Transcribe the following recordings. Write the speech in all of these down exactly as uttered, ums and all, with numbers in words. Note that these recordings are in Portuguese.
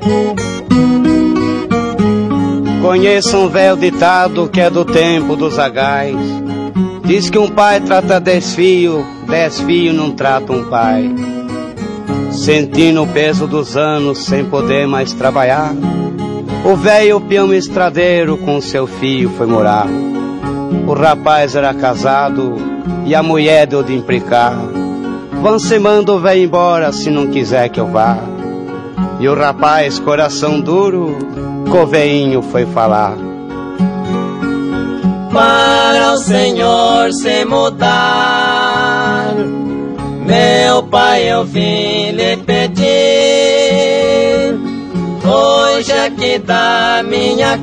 Conheço um velho ditado que é do tempo dos agais. Diz que um pai trata dez filhos, dez filhos não tratam um pai. Sentindo o peso dos anos sem poder mais trabalhar, o velho peão estradeiro com seu filho foi morar. O rapaz era casado e a mulher deu de implicar. Vão se manda o velho embora se não quiser que eu vá. E o rapaz, coração duro, com o velhinho foi falar. Para o Senhor se mudar, meu pai, eu vim lhe pedir. Hoje aqui da minha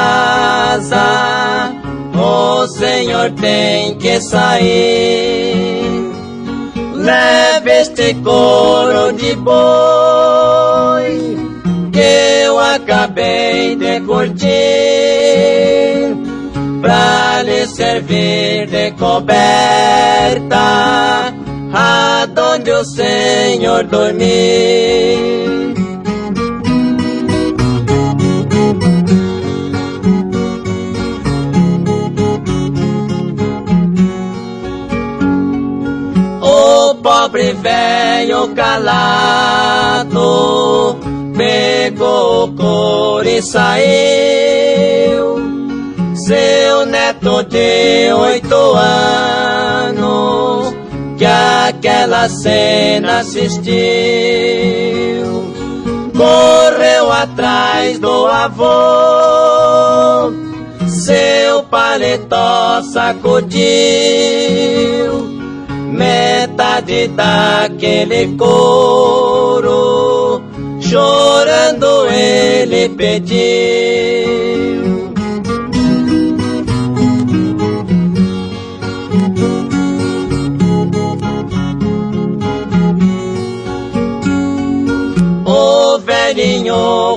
casa o Senhor tem que sair. Leve este couro de boi que eu acabei de curtir, pra lhe servir de coberta aonde o Senhor dormir. O pobre velho calado pegou o couro e saiu. Seu neto de oito anos que aquela cena assistiu, correu atrás do avô, seu paletó sacudiu, metade daquele couro, chorando ele pediu. O velhinho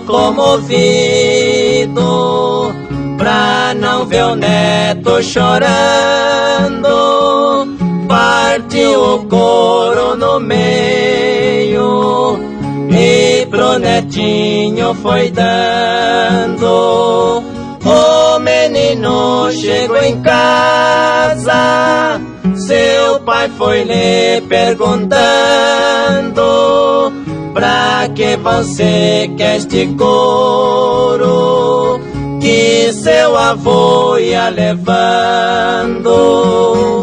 comovido, pra não ver o neto chorando, partiu o couro no meio e pro netinho foi dando. O menino chegou em casa, seu pai foi lhe perguntando: pra que você quer este couro que seu avô ia levando?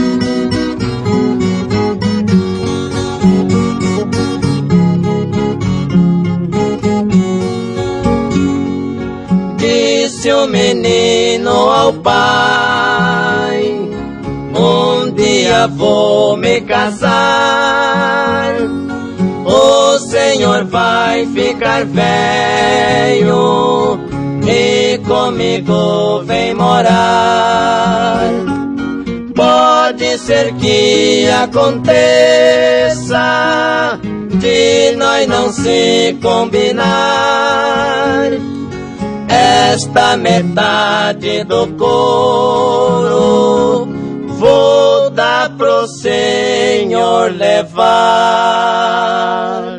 Disse o menino ao pai: um dia vou me casar, o Senhor vai ficar velho e comigo vem morar. Pode ser que aconteça de nós não se combinar, esta metade do couro vou dar pro Senhor levar.